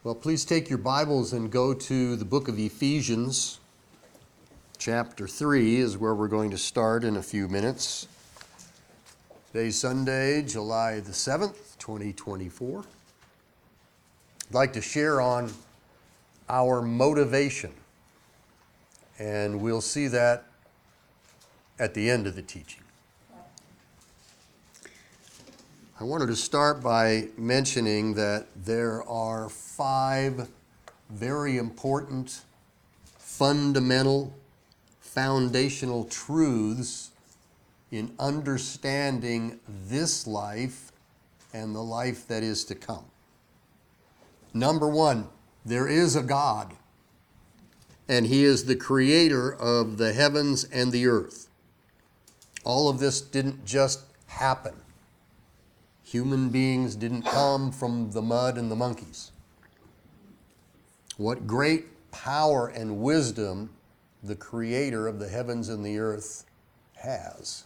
Well, please take your Bibles and go to the book of Ephesians. Chapter 3 is where we're going to start in a few minutes. Today's Sunday, July the 7th, 2024. I'd like to share on our motivation, and we'll see that at the end of the teaching. I wanted to start by mentioning that there are 5 very important, fundamental, foundational truths in understanding this life and the life that is to come. Number 1, there is a God, and He is the creator of the heavens and the earth. All of this didn't just happen. Human beings didn't come from the mud and the monkeys. What great power and wisdom the creator of the heavens and the earth has.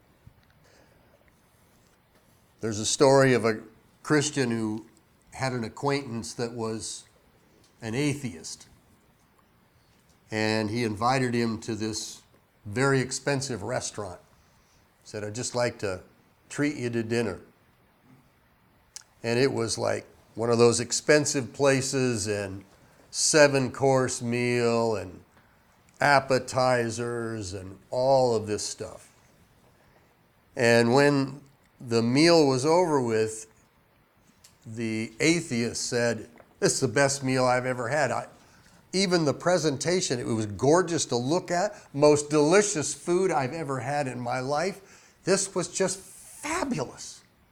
There's a story of a Christian who had an acquaintance that was an atheist. And he invited him to this very expensive restaurant. He said, "I'd just like to treat you to dinner." And it was like one of those expensive places, and 7-course meal and appetizers and all of this stuff. And when the meal was over with, the atheist said, "This is the best meal I've ever had. Even the presentation, it was gorgeous to look at, most delicious food I've ever had in my life. This was just fabulous."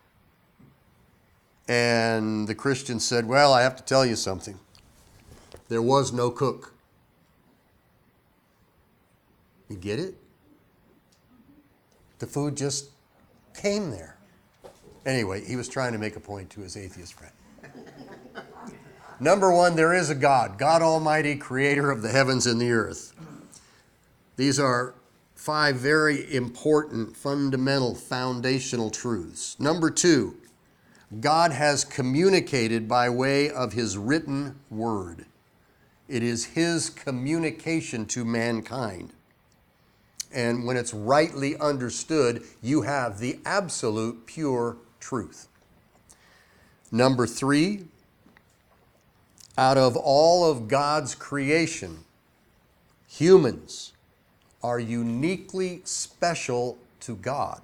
And the Christian said, "Well, I have to tell you something. There was no cook." You get it? The food just came there. Anyway, he was trying to make a point to his atheist friend. Number 1, there is a God, God Almighty, creator of the heavens and the earth. These are 5 very important, fundamental, foundational truths. Number 2, God has communicated by way of His written word. It is His communication to mankind. And when it's rightly understood, you have the absolute pure truth. Number 3, out of all of God's creation, humans are uniquely special to God.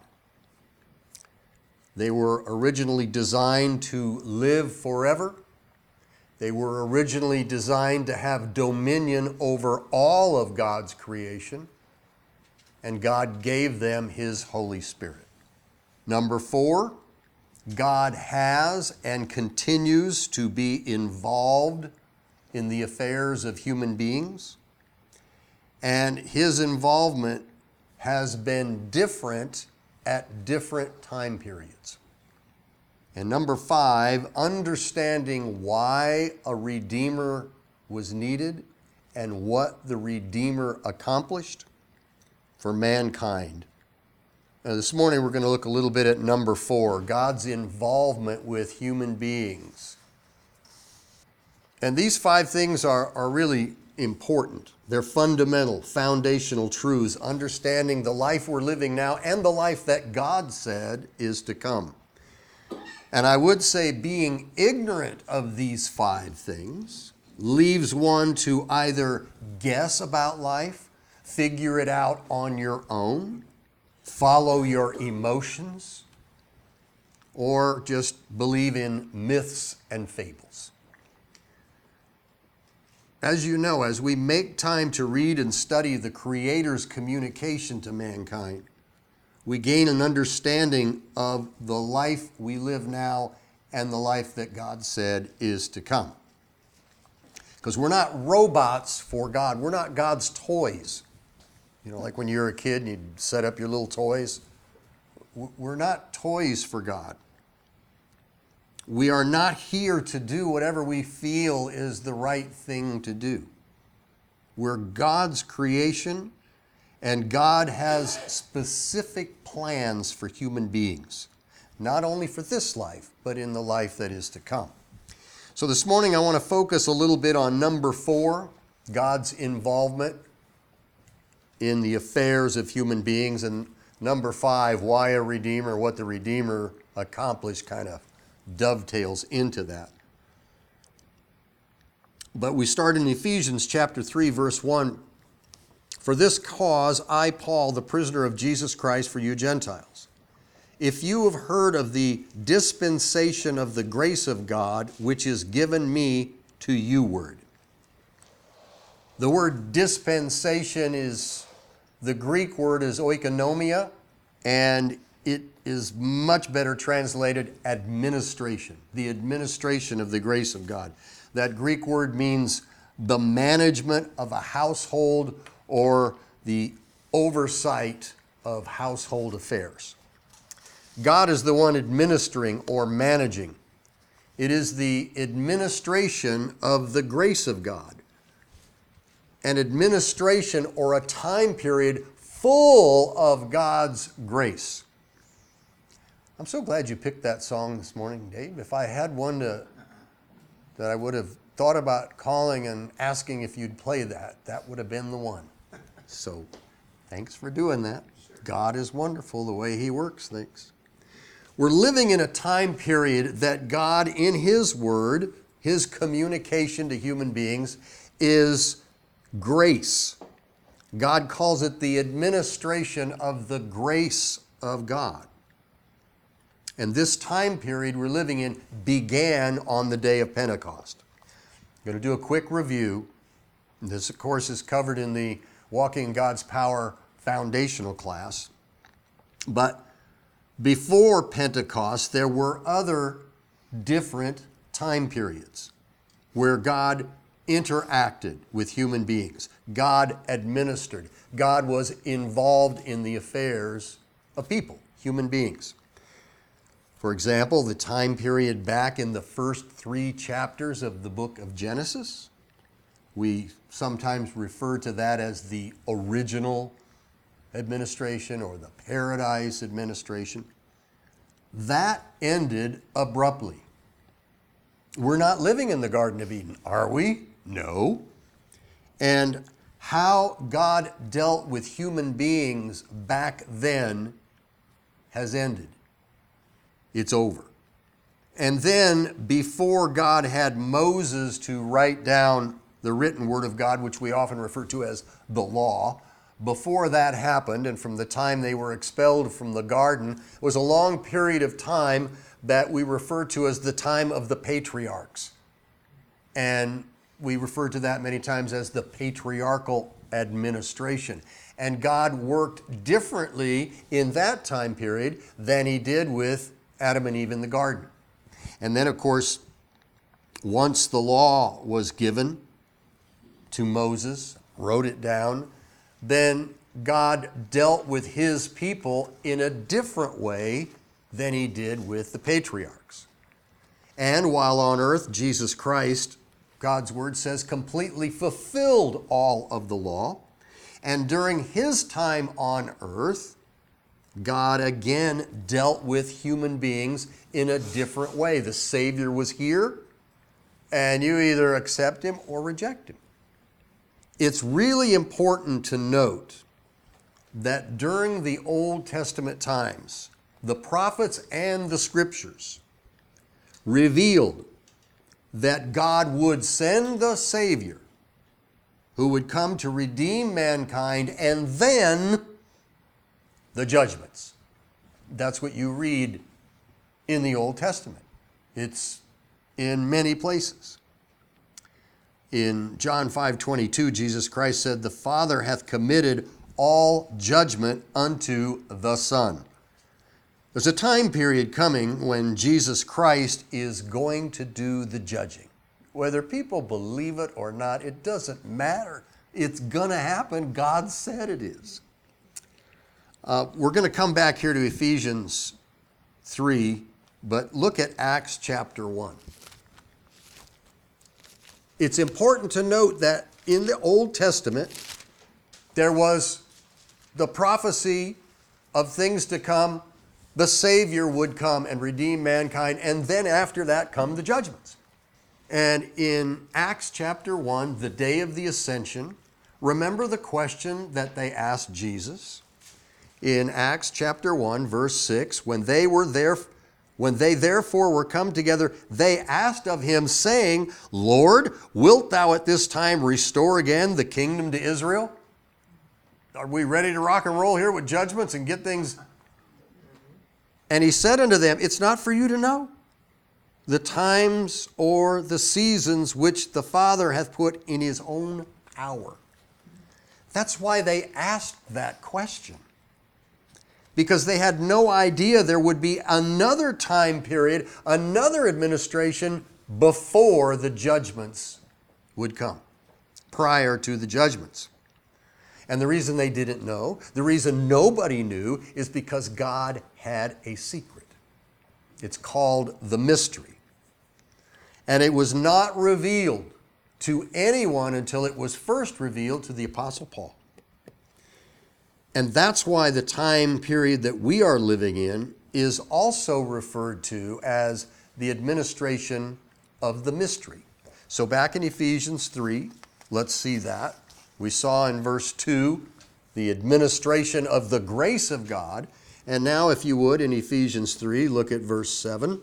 They were originally designed to live forever. They were originally designed to have dominion over all of God's creation, and God gave them His Holy Spirit. Number 4, God has and continues to be involved in the affairs of human beings, and His involvement has been different at different time periods. And number 5, understanding why a Redeemer was needed and what the Redeemer accomplished for mankind. Now, this morning we're going to look a little bit at number 4, God's involvement with human beings. And these 5 things are really important. They're fundamental, foundational truths, understanding the life we're living now and the life that God said is to come. And I would say being ignorant of these 5 things leaves one to either guess about life, figure it out on your own, follow your emotions, or just believe in myths and fables. As you know, as we make time to read and study the Creator's communication to mankind, we gain an understanding of the life we live now and the life that God said is to come. Because we're not robots for God. We're not God's toys. You know, like when you're a kid and you set up your little toys. We're not toys for God. We are not here to do whatever we feel is the right thing to do. We're God's creation, and God has specific plans for human beings, not only for this life, but in the life that is to come. So this morning I want to focus a little bit on number 4, God's involvement in the affairs of human beings, and number 5, why a Redeemer, what the Redeemer accomplished, kind of dovetails into that. But we start in Ephesians chapter 3, verse 1. For this cause I, Paul, the prisoner of Jesus Christ for you Gentiles, if you have heard of the dispensation of the grace of God, which is given me to you word. The word dispensation is, the Greek word is oikonomia, and it is much better translated administration, the administration of the grace of God. That Greek word means the management of a household or the oversight of household affairs. God is the one administering or managing. It is the administration of the grace of God. An administration or a time period full of God's grace. I'm so glad you picked that song this morning, Dave. If I had one that I would have thought about calling and asking if you'd play that would have been the one. So thanks for doing that. God is wonderful the way He works things. We're living in a time period that God, in His Word, His communication to human beings, is grace. God calls it the administration of the grace of God. And this time period we're living in began on the day of Pentecost. I'm going to do a quick review. This, of course, is covered in the Walking in God's Power foundational class. But before Pentecost, there were other different time periods where God interacted with human beings. God administered. God was involved in the affairs of people, human beings. For example, the time period back in the first 3 chapters of the book of Genesis, we sometimes refer to that as the original administration or the paradise administration. That ended abruptly. We're not living in the Garden of Eden, are we? No. And how God dealt with human beings back then has ended. It's over. And then, before God had Moses to write down the written word of God, which we often refer to as the law, before that happened, and from the time they were expelled from the garden, was a long period of time that we refer to as the time of the patriarchs. And we refer to that many times as the patriarchal administration. And God worked differently in that time period than He did with Adam and Eve in the garden. And then, of course, once the law was given to Moses, wrote it down, then God dealt with His people in a different way than He did with the patriarchs. And while on earth, Jesus Christ, God's Word says, completely fulfilled all of the law. And during His time on earth, God again dealt with human beings in a different way. The Savior was here, and you either accept Him or reject Him. It's really important to note that during the Old Testament times, the prophets and the Scriptures revealed that God would send the Savior who would come to redeem mankind, and then the judgments. That's what you read in the Old Testament. It's in many places. In John 5:22, Jesus Christ said, "The Father hath committed all judgment unto the Son." There's a time period coming when Jesus Christ is going to do the judging. Whether people believe it or not, it doesn't matter. It's going to happen. God said it is. We're going to come back here to Ephesians 3, but look at Acts chapter 1. It's important to note that in the Old Testament, there was the prophecy of things to come. The Savior would come and redeem mankind, and then after that come the judgments. And in Acts chapter 1, the day of the ascension, remember the question that they asked Jesus? In Acts chapter 1, verse 6, when they therefore were come together, they asked of him, saying, Lord, wilt thou at this time restore again the kingdom to Israel? Are we ready to rock and roll here with judgments and get things? And he said unto them, it's not for you to know the times or the seasons which the Father hath put in his own power. That's why they asked that question. Because they had no idea there would be another time period, another administration before the judgments would come, prior to the judgments. And the reason they didn't know, the reason nobody knew, is because God had a secret. It's called the mystery. And it was not revealed to anyone until it was first revealed to the Apostle Paul. And that's why the time period that we are living in is also referred to as the administration of the mystery. So back in Ephesians 3, let's see that. We saw in verse 2 the administration of the grace of God. And now, if you would, in Ephesians 3, look at verse 7.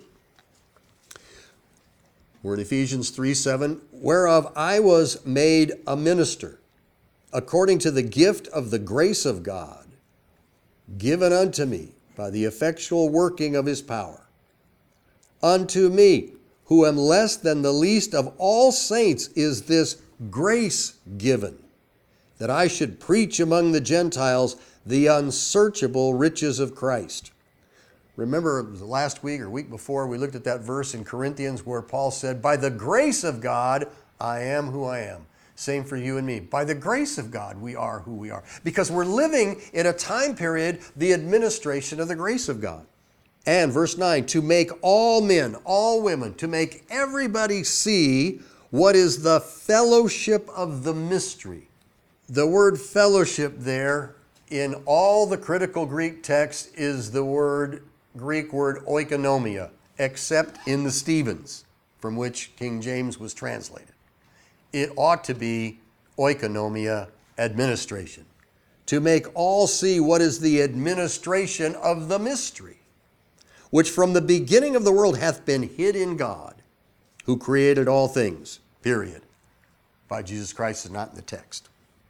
We're in Ephesians 3:7, whereof I was made a minister, according to the gift of the grace of God, given unto me by the effectual working of his power. Unto me, who am less than the least of all saints, is this grace given, that I should preach among the Gentiles the unsearchable riches of Christ. Remember last week or week before we looked at that verse in Corinthians where Paul said, by the grace of God, I am who I am. Same for you and me. By the grace of God, we are who we are. Because we're living in a time period, the administration of the grace of God. And verse 9, to make all men, all women, to make everybody see what is the fellowship of the mystery. The word fellowship there in all the critical Greek texts is the Greek word oikonomia, except in the Stevens, from which King James was translated. It ought to be oikonomia, administration. To make all see what is the administration of the mystery, which from the beginning of the world hath been hid in God, who created all things, period. By Jesus Christ is not in the text.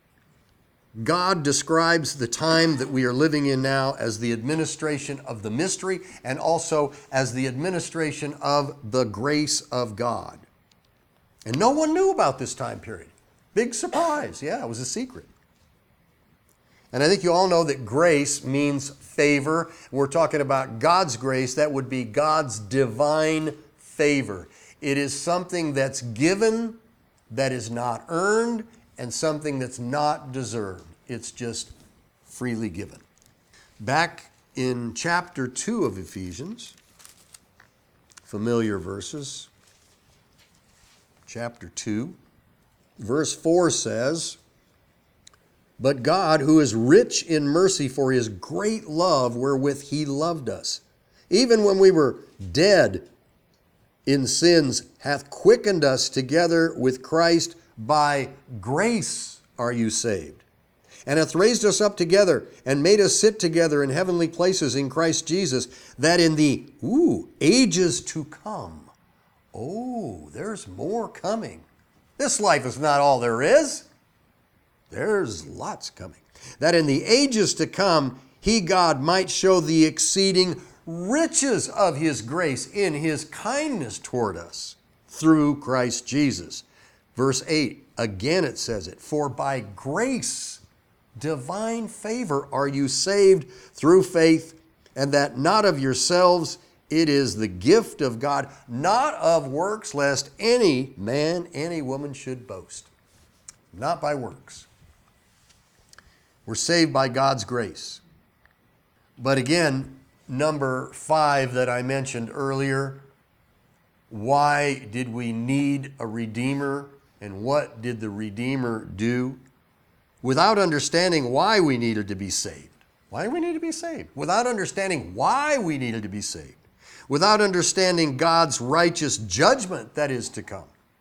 God describes the time that we are living in now as the administration of the mystery and also as the administration of the grace of God. And no one knew about this time period. Big surprise. Yeah, it was a secret. And I think you all know that grace means favor. We're talking about God's grace. That would be God's divine favor. It is something that's given, that is not earned, and something that's not deserved. It's just freely given. Back in chapter 2 of Ephesians, familiar verses, chapter 2, verse 4 says, but God, who is rich in mercy for his great love wherewith he loved us, even when we were dead in sins, hath quickened us together with Christ. By grace are you saved, and hath raised us up together and made us sit together in heavenly places in Christ Jesus, that in the ages to come. Oh, there's more coming. This life is not all there is. There's lots coming. That in the ages to come, he, God, might show the exceeding riches of his grace in his kindness toward us through Christ Jesus. Verse 8, again it says it, for by grace, divine favor, are you saved through faith, and that not of yourselves, it is the gift of God, not of works, lest any man, any woman should boast. Not by works. We're saved by God's grace. But again, number 5 that I mentioned earlier, why did we need a Redeemer, and what did the Redeemer do? Without understanding why we needed to be saved. Why do we need to be saved? Without understanding why we needed to be saved. Without understanding God's righteous judgment that is to come.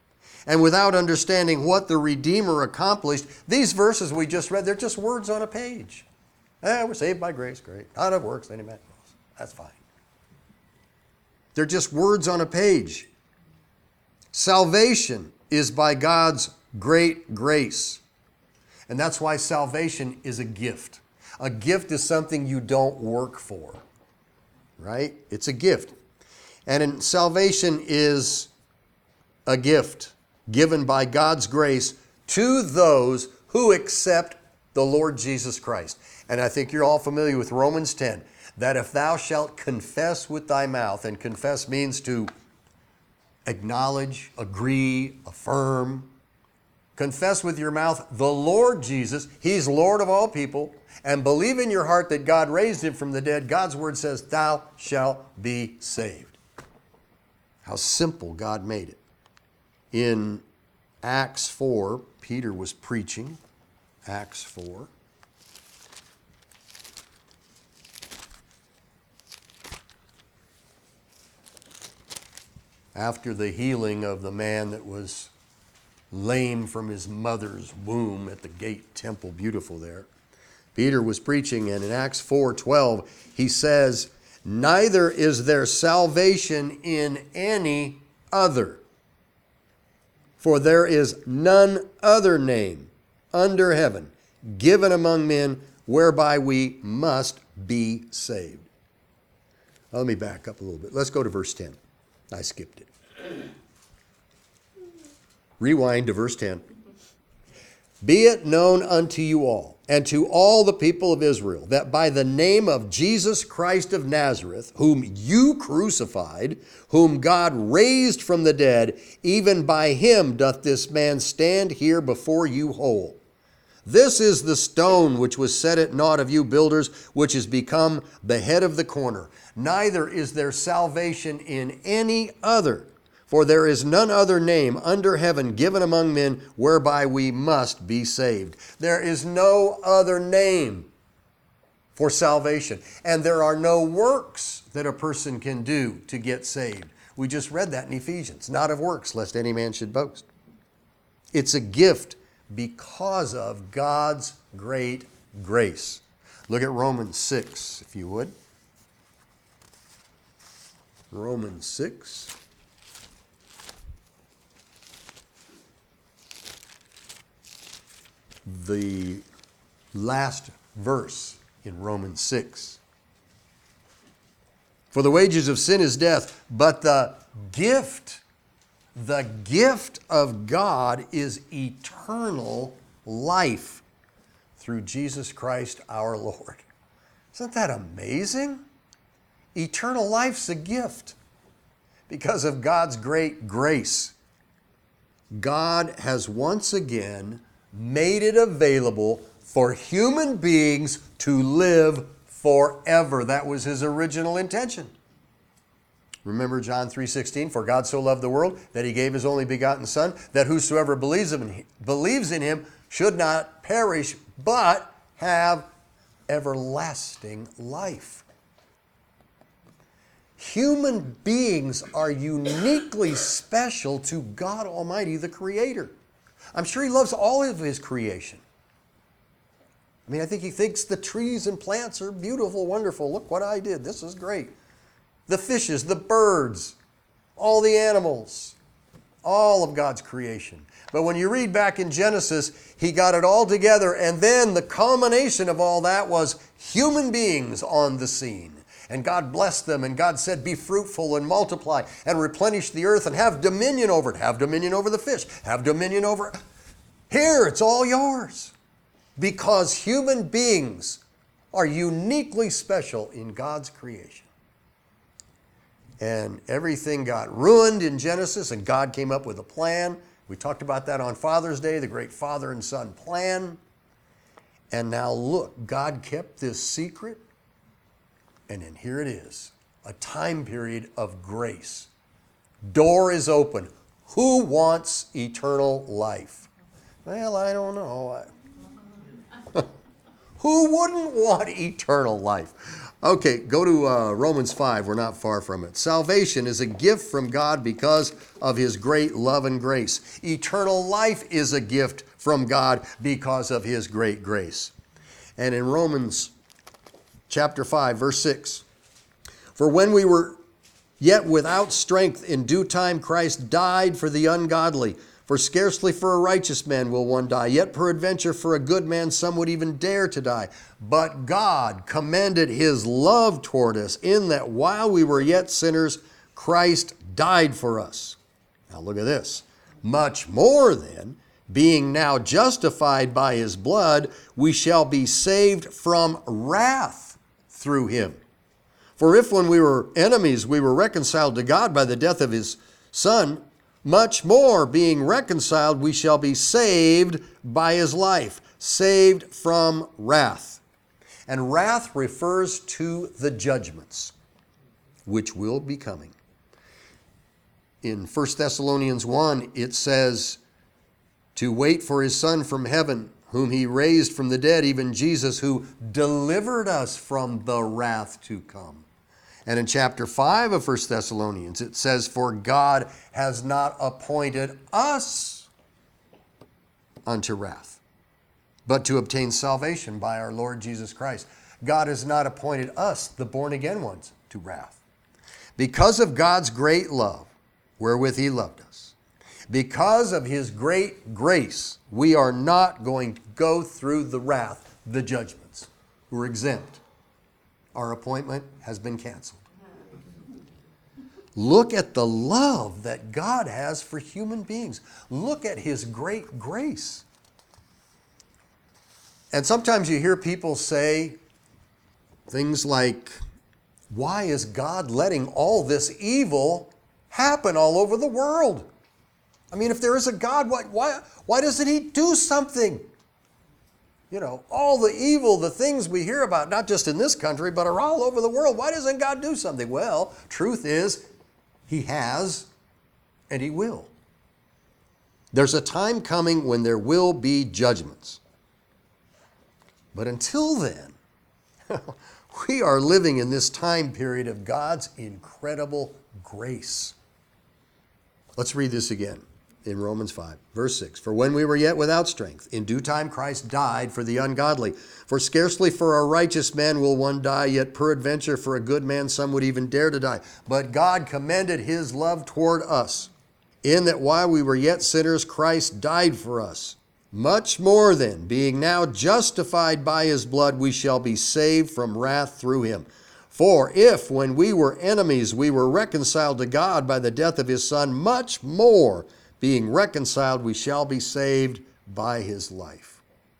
and without understanding what the Redeemer accomplished. These verses we just read, they're just words on a page. We're saved by grace, great. Not of works, any man knows. That's fine. They're just words on a page. Salvation is by God's great grace. And that's why salvation is a gift. A gift is something you don't work for, right? It's a gift. And salvation is a gift given by God's grace to those who accept the Lord Jesus Christ. And I think you're all familiar with Romans 10, that if thou shalt confess with thy mouth, and confess means to acknowledge, agree, affirm, confess with your mouth the Lord Jesus, He's Lord of all people, and believe in your heart that God raised Him from the dead, God's word says, thou shalt be saved. How simple God made it. In Acts 4, Peter was preaching. Acts 4. After the healing of the man that was lame from his mother's womb at the gate temple, beautiful there, Peter was preaching, and in Acts 4:12, he says, neither is there salvation in any other, for there is none other name under heaven given among men whereby we must be saved. Now, let me back up a little bit. Let's go to verse 10. I skipped it. Rewind to verse 10. Be it known unto you all, and to all the people of Israel, that by the name of Jesus Christ of Nazareth, whom you crucified, whom God raised from the dead, even by him doth this man stand here before you whole. This is the stone which was set at naught of you builders, which is become the head of the corner. Neither is there salvation in any other, for there is none other name under heaven given among men whereby we must be saved. There is no other name for salvation, and there are no works that a person can do to get saved. We just read that in Ephesians. Not of works, lest any man should boast. It's a gift because of God's great grace. Look at Romans 6, if you would. Romans 6. The last verse in Romans 6. For the wages of sin is death, but the gift of God is eternal life through Jesus Christ our Lord. Isn't that amazing? Eternal life's a gift because of God's great grace. God has once again made it available for human beings to live forever. That was His original intention. Remember John 3:16, for God so loved the world that He gave His only begotten Son, that whosoever believes in Him should not perish, but have everlasting life. Human beings are uniquely special to God Almighty, the Creator. I'm sure He loves all of His creation. I mean, I think He thinks the trees and plants are beautiful, wonderful. Look what I did. This is great. The fishes, the birds, all the animals, all of God's creation. But when you read back in Genesis, He got it all together, and then the culmination of all that was human beings on the scene. And God blessed them, and God said, be fruitful and multiply and replenish the earth and have dominion over it. Have dominion over the fish. Have dominion over it. Here, it's all yours. Because human beings are uniquely special in God's creation. And everything got ruined in Genesis, and God came up with a plan. We talked about that on Father's Day, the great father and son plan. And now look, God kept this secret. And then here it is, a time period of grace. Door is open. Who wants eternal life? Well, I don't know. Who wouldn't want eternal life? Okay, go to Romans 5. We're not far from it. Salvation is a gift from God because of his great love and grace. Eternal life is a gift from God because of his great grace. And in Romans chapter 5, verse 6, for when we were yet without strength, in due time Christ died for the ungodly. For scarcely for a righteous man will one die, yet peradventure for a good man some would even dare to die. But God commended his love toward us, in that while we were yet sinners, Christ died for us. Now look at this. Much more then, being now justified by his blood, we shall be saved from wrath through him. For if when we were enemies we were reconciled to God by the death of his Son, much more, being reconciled, we shall be saved by his life, saved from wrath. And wrath refers to the judgments, which will be coming. In 1 Thessalonians 1, it says, to wait for his Son from heaven, whom he raised from the dead, even Jesus, who delivered us from the wrath to come. And in chapter 5 of 1 Thessalonians, it says, for God has not appointed us unto wrath, but to obtain salvation by our Lord Jesus Christ. God has not appointed us, the born-again ones, to wrath. Because of God's great love, wherewith he loved us, because of his great grace, we are not going to go through the wrath, the judgments. We're exempt. Our appointment has been canceled. Look at the love that God has for human beings. Look at his great grace. And sometimes you hear people say things like, why is God letting all this evil happen all over the world? I mean, if there is a God, why doesn't he do something? You know, all the evil, the things we hear about, not just in this country, but are all over the world. Why doesn't God do something? Well, truth is, he has and he will. There's a time coming when there will be judgments. But until then, we are living in this time period of God's incredible grace. Let's read this again. In Romans 5, verse 6, for when we were yet without strength, in due time Christ died for the ungodly. For scarcely for a righteous man will one die, yet peradventure for a good man some would even dare to die. But God commended his love toward us, in that while we were yet sinners, Christ died for us. Much more then, being now justified by his blood, we shall be saved from wrath through him. For if, when we were enemies, we were reconciled to God by the death of his Son, much more, being reconciled, we shall be saved by his life.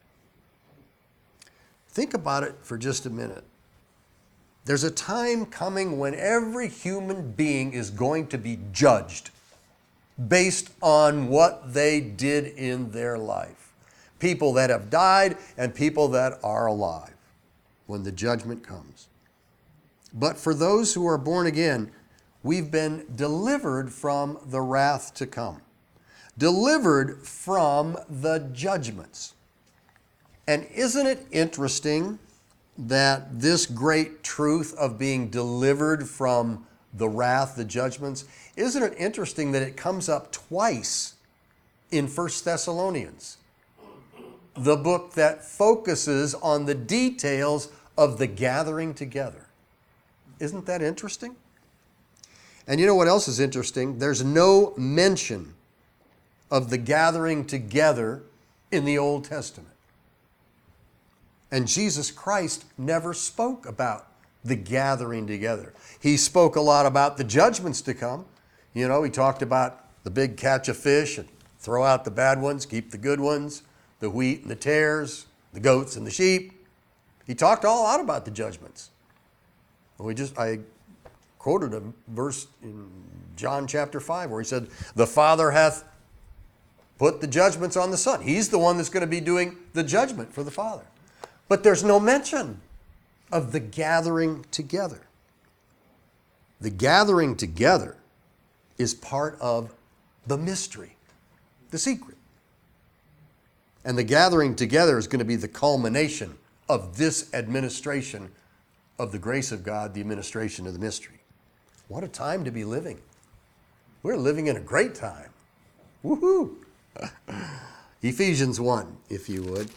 Think about it for just a minute. There's a time coming when every human being is going to be judged based on what they did in their life. People that have died and people that are alive when the judgment comes. But for those who are born again, we've been delivered from the wrath to come. Delivered from the judgments. And isn't it interesting that this great truth of being delivered from the wrath, the judgments, isn't it interesting that it comes up twice in 1 Thessalonians, the book that focuses on the details of the gathering together? Isn't that interesting? And you know what else is interesting? There's no mention of the gathering together in the Old Testament. And Jesus Christ never spoke about the gathering together. He spoke a lot about the judgments to come. You know, he talked about the big catch of fish and throw out the bad ones, keep the good ones, the wheat and the tares, the goats and the sheep. He talked all out about the judgments. I quoted a verse in John chapter 5 where he said, the Father hath put the judgments on the Son. He's the one that's going to be doing the judgment for the Father. But there's no mention of the gathering together. The gathering together is part of the mystery, the secret. And the gathering together is going to be the culmination of this administration of the grace of God, the administration of the mystery. What a time to be living. We're living in a great time. Woohoo! Ephesians 1, if you would.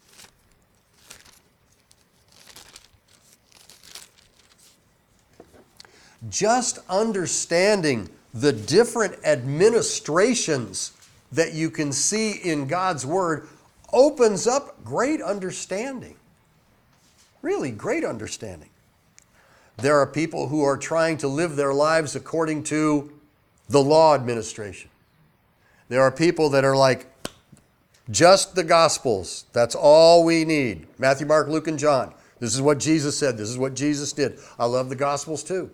Just understanding the different administrations that you can see in God's Word opens up great understanding. Really great understanding. There are people who are trying to live their lives according to the law administration. There are people that are like, just the Gospels. That's all we need. Matthew, Mark, Luke, and John. This is what Jesus said. This is what Jesus did. I love the Gospels too.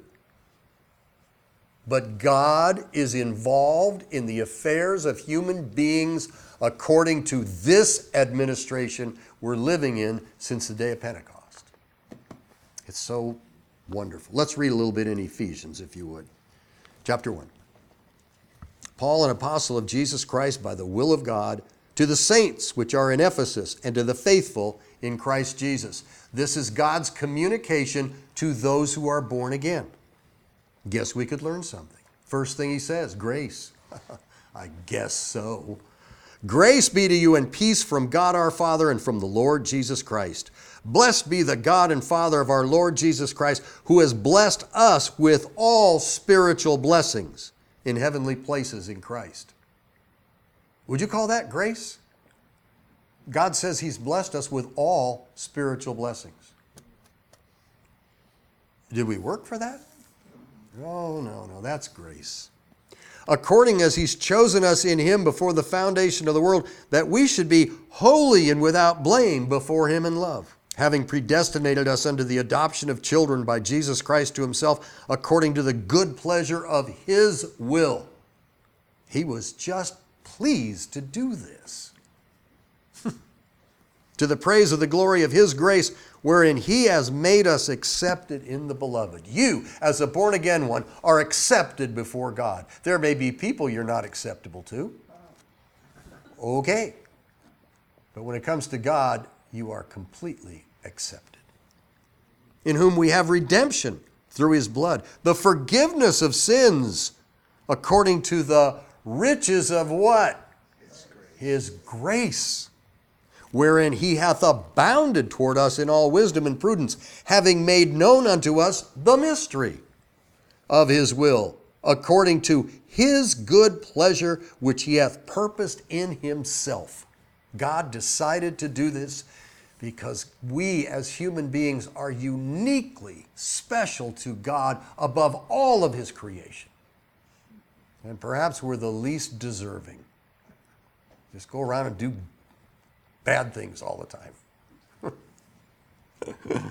But God is involved in the affairs of human beings according to this administration we're living in since the day of Pentecost. It's so wonderful. Let's read a little bit in Ephesians, if you would. Chapter 1. Paul, an apostle of Jesus Christ by the will of God, to the saints which are in Ephesus, and to the faithful in Christ Jesus. This is God's communication to those who are born again. Guess we could learn something. First thing he says, grace. I guess so. Grace be to you and peace from God our Father and from the Lord Jesus Christ. Blessed be the God and Father of our Lord Jesus Christ, who has blessed us with all spiritual blessings in heavenly places in Christ. Would you call that grace? God says he's blessed us with all spiritual blessings. Did we work for that? Oh, no, that's grace. According as he's chosen us in him before the foundation of the world, that we should be holy and without blame before him in love, having predestinated us unto the adoption of children by Jesus Christ to himself, according to the good pleasure of his will. He was just pleased to do this. To the praise of the glory of his grace, wherein he has made us accepted in the beloved. You, as a born-again one, are accepted before God. There may be people you're not acceptable to. Okay. But when it comes to God, you are completely accepted. In whom we have redemption through his blood, the forgiveness of sins, according to the riches of what? His grace. Wherein he hath abounded toward us in all wisdom and prudence, having made known unto us the mystery of his will, according to his good pleasure, which he hath purposed in himself. God decided to do this because we as human beings are uniquely special to God above all of his creation. And perhaps we're the least deserving. Just go around and do bad things all the time.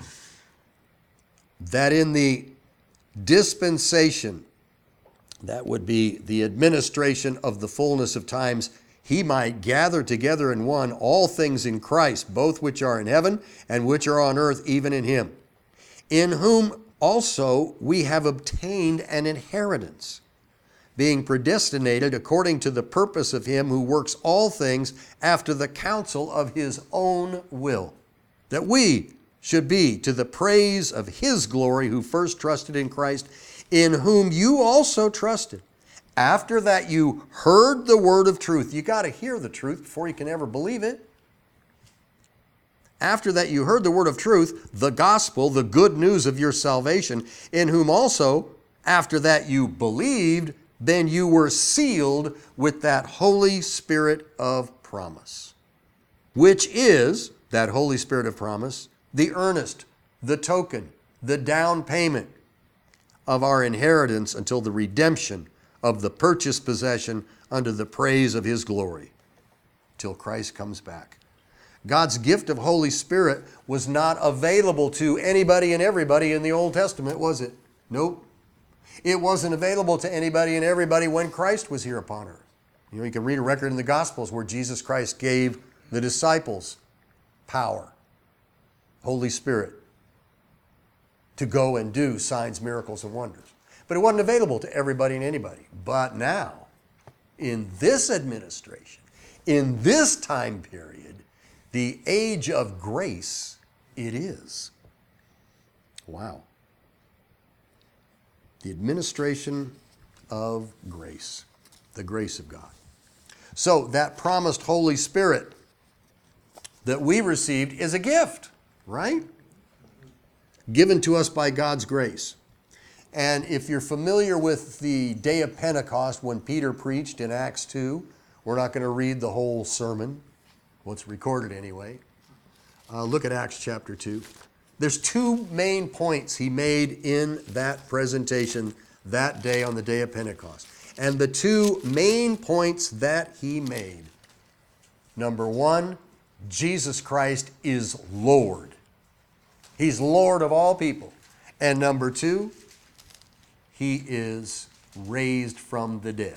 That in the dispensation, that would be the administration of the fullness of times, he might gather together in one all things in Christ, both which are in heaven and which are on earth, even in him, in whom also we have obtained an inheritance, being predestinated according to the purpose of him who works all things after the counsel of his own will, that we should be to the praise of his glory, who first trusted in Christ, in whom you also trusted. After that you heard the word of truth. You got to hear the truth before you can ever believe it. After that you heard the word of truth, the gospel, the good news of your salvation, in whom also, after that you believed, then you were sealed with that Holy Spirit of promise, which is, that Holy Spirit of promise, the earnest, the token, the down payment of our inheritance until the redemption of the purchased possession unto the praise of his glory, till Christ comes back. God's gift of Holy Spirit was not available to anybody and everybody in the Old Testament, was it? Nope. It wasn't available to anybody and everybody when Christ was here upon earth. You know, you can read a record in the Gospels where Jesus Christ gave the disciples power, Holy Spirit, to go and do signs, miracles, and wonders. But it wasn't available to everybody and anybody. But now, in this administration, in this time period, the age of grace it is. Wow. The administration of grace, the grace of God. So that promised Holy Spirit that we received is a gift, right? Given to us by God's grace. And if you're familiar with the day of Pentecost when Peter preached in Acts 2, we're not going to read the whole sermon, what's recorded anyway. Look at Acts chapter 2. There's two main points he made in that presentation that day on the day of Pentecost. And the two main points that he made, number one, Jesus Christ is Lord. He's Lord of all people. And number two, he is raised from the dead.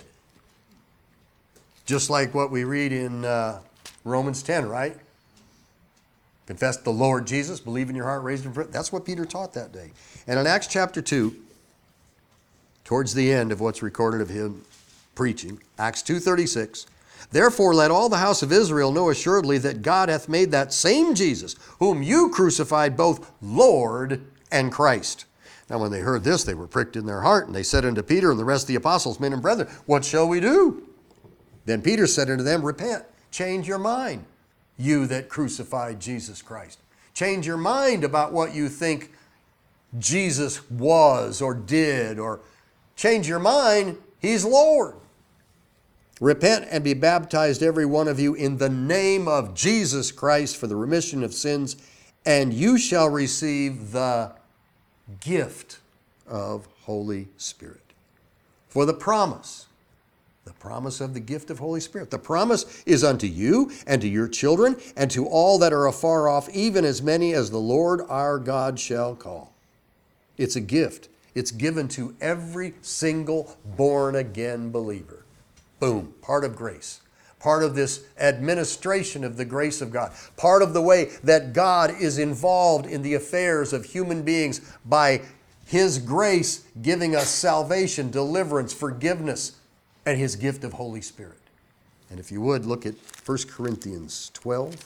Just like what we read in Romans 10, right? Confess the Lord Jesus, believe in your heart, raised him from. That's what Peter taught that day. And in Acts chapter 2, towards the end of what's recorded of him preaching, Acts 2:36, therefore let all the house of Israel know assuredly that God hath made that same Jesus, whom you crucified, both Lord and Christ. Now when they heard this, they were pricked in their heart, and they said unto Peter and the rest of the apostles, men and brethren, what shall we do? Then Peter said unto them, repent, change your mind, you that crucified Jesus Christ. Change your mind about what you think Jesus was or did, or change your mind, he's Lord. Repent and be baptized every one of you in the name of Jesus Christ for the remission of sins, and you shall receive the gift of Holy Spirit. For the promise of the gift of Holy Spirit. The promise is unto you and to your children and to all that are afar off, even as many as the Lord our God shall call. It's a gift. It's given to every single born-again believer. Boom, part of grace. Part of this administration of the grace of God. Part of the way that God is involved in the affairs of human beings by his grace giving us salvation, deliverance, forgiveness, and his gift of Holy Spirit. And if you would, look at 1 Corinthians 12.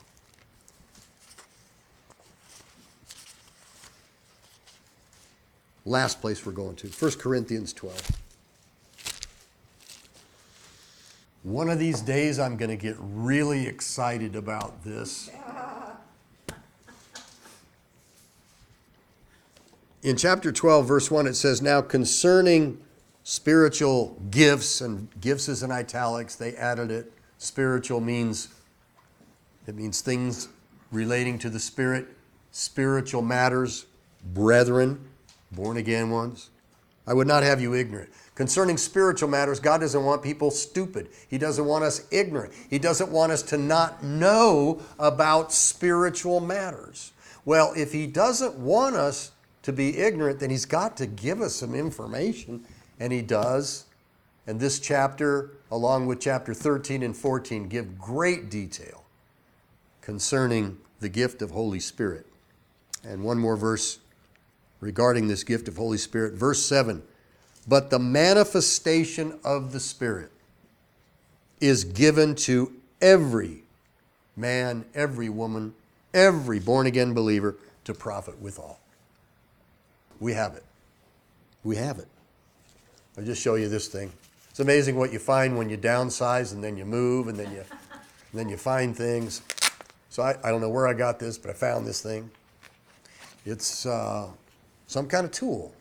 Last place we're going to, 1 Corinthians 12. One of these days I'm going to get really excited about this. In chapter 12, verse 1, it says, now concerning spiritual gifts, and gifts is in italics, they added it. Spiritual means things relating to the Spirit, spiritual matters, brethren, born again ones. I would not have you ignorant. Concerning spiritual matters, God doesn't want people stupid. He doesn't want us ignorant. He doesn't want us to not know about spiritual matters. Well, if he doesn't want us to be ignorant, then he's got to give us some information. And he does. And this chapter, along with chapter 13 and 14, give great detail concerning the gift of Holy Spirit. And one more verse regarding this gift of Holy Spirit. Verse 7, but the manifestation of the Spirit is given to every man, every woman, every born-again believer to profit withal. We have it. We have it. I'll just show you this thing. It's amazing what you find when you downsize and then you move and then you find things. So I don't know where I got this, but I found this thing. It's some kind of tool.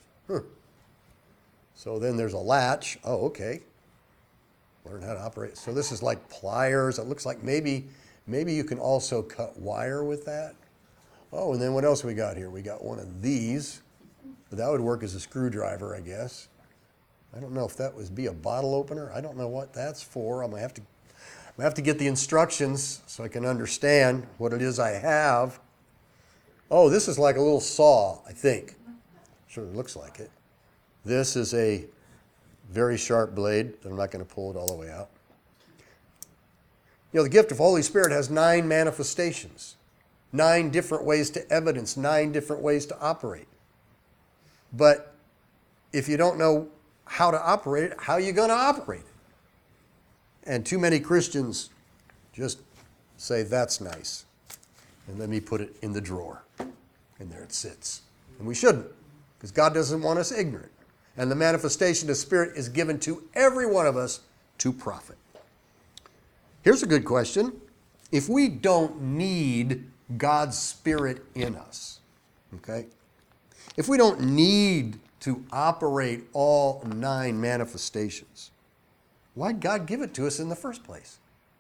So then there's a latch. Oh, okay. Learn how to operate. So this is like pliers. It looks like maybe you can also cut wire with that. Oh, and then what else we got here? We got one of these. That would work as a screwdriver, I guess. I don't know if that would be a bottle opener. I don't know what that's for. I'm gonna have to get the instructions so I can understand what it is I have. Oh, this is like a little saw, I think. Sure, it looks like it. This is a very sharp blade that I'm not going to pull it all the way out. You know, the gift of Holy Spirit has 9 manifestations, 9 different ways to evidence, 9 different ways to operate. But if you don't know how to operate it, how are you going to operate it? And too many Christians just say, that's nice, and let me put it in the drawer. And there it sits. And we shouldn't, because God doesn't want us ignorant. And the manifestation of the Spirit is given to every one of us to profit. Here's a good question. If we don't need God's Spirit in us, okay? If we don't need to operate all 9 manifestations, why'd God give it to us in the first place?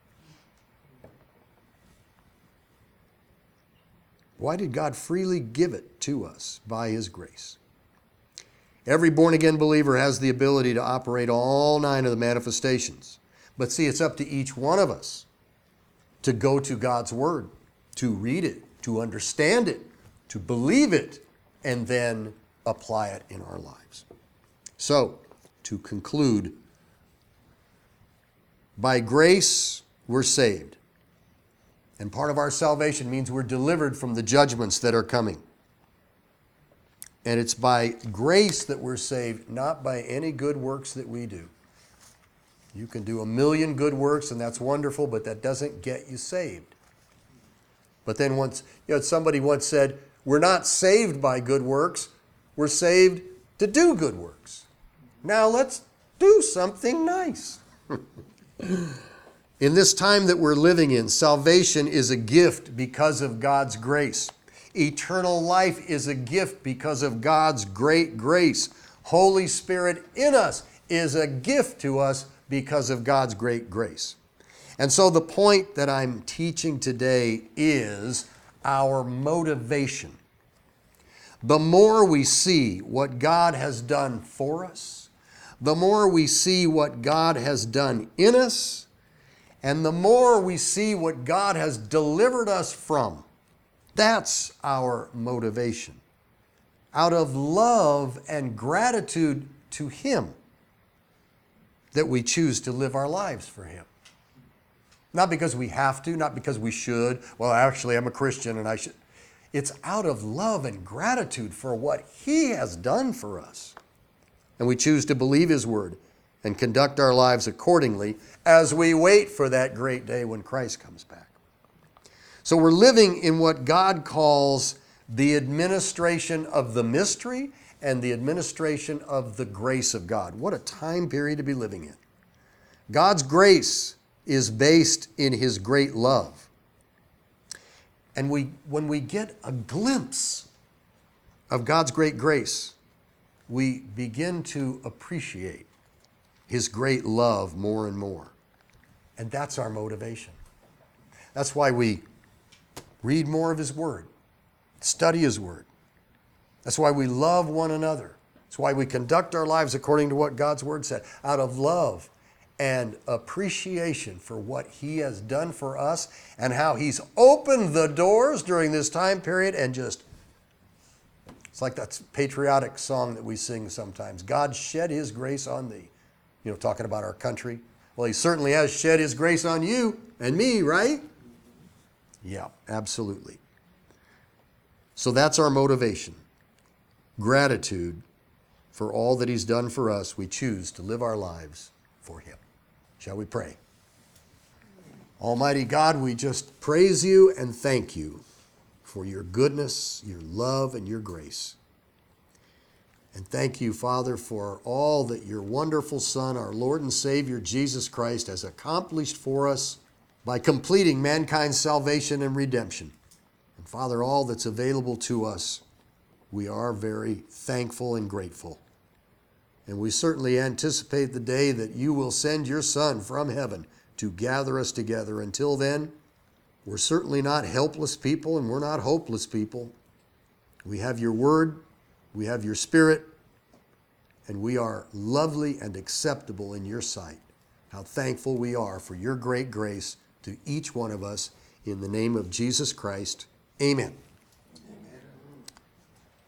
Why did God freely give it to us by His grace? Every born-again believer has the ability to operate all 9 of the manifestations. But see, it's up to each one of us to go to God's Word, to read it, to understand it, to believe it, and then apply it in our lives. So, to conclude, by grace we're saved. And part of our salvation means we're delivered from the judgments that are coming. And it's by grace that we're saved, not by any good works that we do. You can do 1,000,000 good works, and that's wonderful, but that doesn't get you saved. But then somebody once said, we're not saved by good works, we're saved to do good works. Now let's do something nice. In this time that we're living in, salvation is a gift because of God's grace. Eternal life is a gift because of God's great grace. Holy Spirit in us is a gift to us because of God's great grace. And so the point that I'm teaching today is our motivation. The more we see what God has done for us, the more we see what God has done in us, and the more we see what God has delivered us from, that's our motivation. Out of love and gratitude to Him, that we choose to live our lives for Him. Not because we have to, not because we should. Well, actually, I'm a Christian and I should. It's out of love and gratitude for what He has done for us. And we choose to believe His word and conduct our lives accordingly as we wait for that great day when Christ comes back. So we're living in what God calls the administration of the mystery and the administration of the grace of God. What a time period to be living in. God's grace is based in His great love. And when we get a glimpse of God's great grace, we begin to appreciate His great love more and more. And that's our motivation. That's why we read more of His Word, study His Word. That's why we love one another. That's why we conduct our lives according to what God's Word said, out of love and appreciation for what He has done for us and how He's opened the doors during this time period and just, it's like that patriotic song that we sing sometimes. God shed His grace on thee. You know, talking about our country. Well, He certainly has shed His grace on you and me, right? Yeah, absolutely. So that's our motivation. Gratitude for all that He's done for us. We choose to live our lives for Him. Shall we pray? Almighty God, we just praise You and thank You for Your goodness, Your love, and Your grace. And thank You, Father, for all that Your wonderful Son, our Lord and Savior, Jesus Christ, has accomplished for us by completing mankind's salvation and redemption. And Father, all that's available to us, we are very thankful and grateful. And we certainly anticipate the day that You will send Your Son from heaven to gather us together. Until then, we're certainly not helpless people and we're not hopeless people. We have Your Word, we have Your Spirit, and we are lovely and acceptable in Your sight. How thankful we are for Your great grace to each one of us. In the name of Jesus Christ, amen.